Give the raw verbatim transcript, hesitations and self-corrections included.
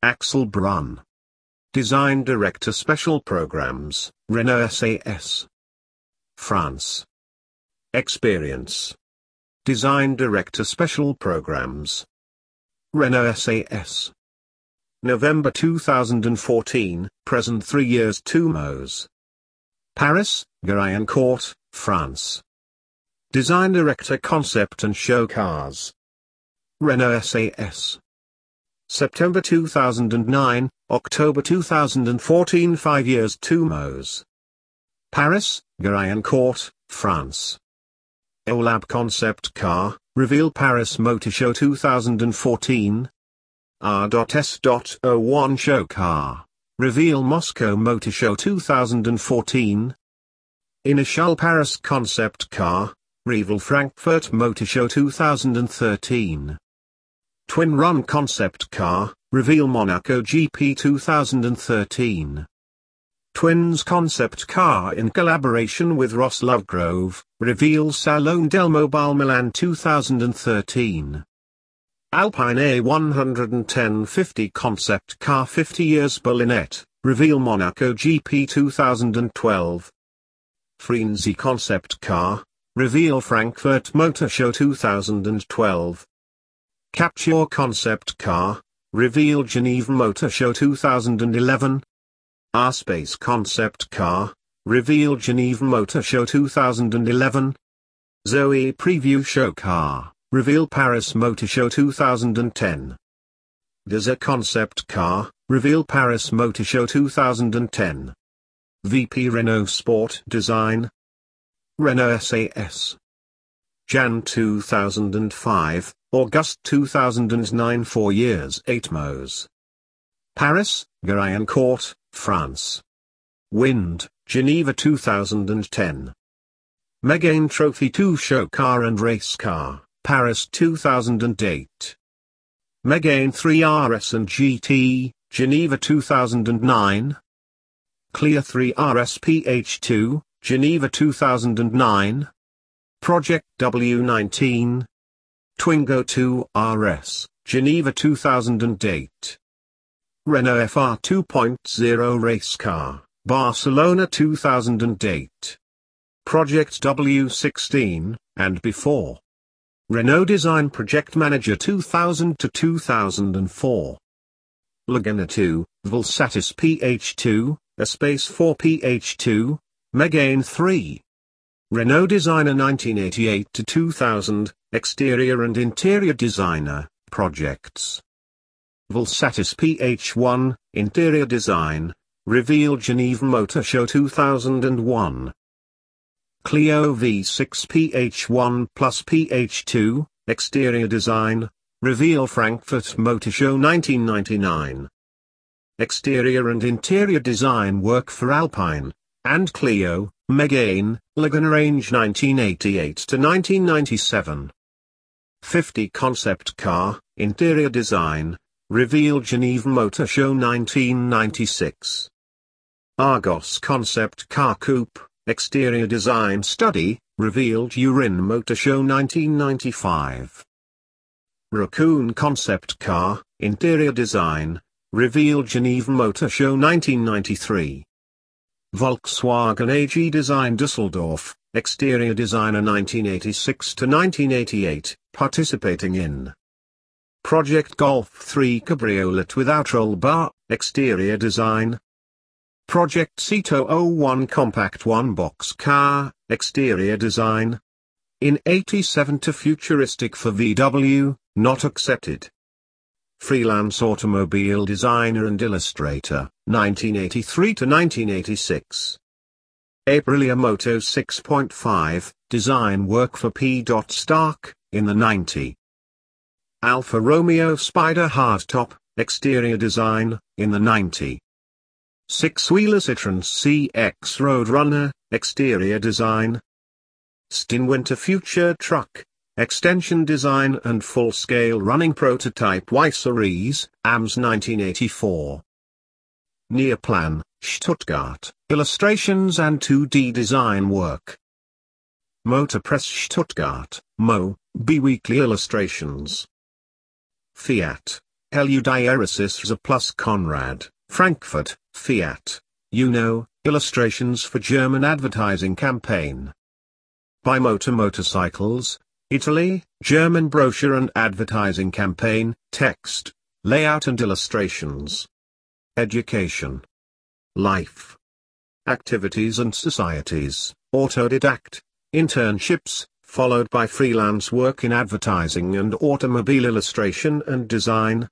Axel Brunn. Design Director Special Programs, Renault S A S. France. Experience. Design Director Special Programs, Renault S A S. November two thousand fourteen, present three years two Meuse. Paris, Garayancourt, France. Design Director Concept and Show Cars, Renault S A S. September two thousand nine, October two thousand fourteen, five years two Meuse. Paris, Garayancourt, France. Olab Concept Car, Reveal Paris Motor Show two thousand fourteen. R S zero one Show Car, Reveal Moscow Motor Show two thousand fourteen. Initial Paris Concept Car, Reveal Frankfurt Motor Show two thousand thirteen. Twin Run Concept Car, Reveal Monaco G P two thousand thirteen. Twins Concept Car in collaboration with Ross Lovegrove, Reveal Salone del Mobile Milan two thousand thirteen. Alpine A one ten fifty Concept Car fifty years Berlinette, Reveal Monaco G P two thousand twelve. Frenzy Concept Car, Reveal Frankfurt Motor Show two thousand twelve. Capture Concept Car, Reveal Geneva Motor Show two thousand eleven. R-Space Concept Car, Reveal Geneva Motor Show two thousand eleven. Zoe Preview Show Car, Reveal Paris Motor Show two thousand ten. Deza Concept Car, Reveal Paris Motor Show two thousand ten. V P Renault Sport Design, Renault S A S. January two thousand five, August two thousand nine, four years eight Meuse. Paris, Garayancourt, France. Wind, Geneva two thousand ten. Megane Trophy two Show Car and Race Car, Paris two thousand eight. Megane three R S and G T, Geneva two thousand nine. Clear three R S P H two, Geneva two thousand nine. Project W nineteen. Twingo two R S, Geneva two thousand eight. Renault F R two point oh Race Car, Barcelona two thousand eight. Project W sixteen, and before. Renault Design Project Manager two thousand to two thousand four. Laguna two, Volsatis P H two, Espace four P H two, Megane three. Renault Designer nineteen eighty-eight to two thousand, Exterior and Interior Designer, Projects. Volsatis P H one, Interior Design, Reveal Geneva Motor Show two thousand one. Clio V six P H one plus P H two, Exterior Design, Reveal Frankfurt Motor Show nineteen ninety-nine. Exterior and Interior Design work for Alpine, and Clio, Megane, Laguna Range nineteen eighty-eight to nineteen ninety-seven. fifty Concept Car, Interior Design, Reveal Geneva Motor Show nineteen ninety-six. Argos Concept Car Coupe, Exterior Design Study, Revealed Turin Motor Show nineteen ninety-five. Raccoon Concept Car, Interior Design, Reveal Geneva Motor Show nineteen ninety-three. Volkswagen A G Design Düsseldorf, Exterior Designer nineteen eighty-six to nineteen eighty-eight, participating in Project Golf three Cabriolet without roll bar, Exterior Design. Project Ceto oh one Compact one Box Car, Exterior Design. In eighty-seven to Futuristic for V W, not accepted. Freelance Automobile Designer and Illustrator, nineteen eighty-three to nineteen eighty-six. Aprilia Moto six point five, Design work for P. Stark, in the ninety. Alfa Romeo Spider Hardtop, Exterior Design, in the ninety. Six-wheeler Citroën C X Roadrunner, Exterior Design. Steinwinter Future Truck, Extension Design and Full-Scale Running Prototype Weisseries, A M S nineteen eighty-four. Neoplan, Stuttgart, Illustrations and two D Design Work. Motor Press Stuttgart, Mo, B-Weekly Illustrations. Fiat, L U Diaresis plus Conrad, Frankfurt, Fiat, Uno, illustrations for German advertising campaign. Bimotor Motorcycles, Italy, German brochure and advertising campaign, text, layout and illustrations. Education. Life. Activities and societies, autodidact, internships, followed by freelance work in advertising and automobile illustration and design,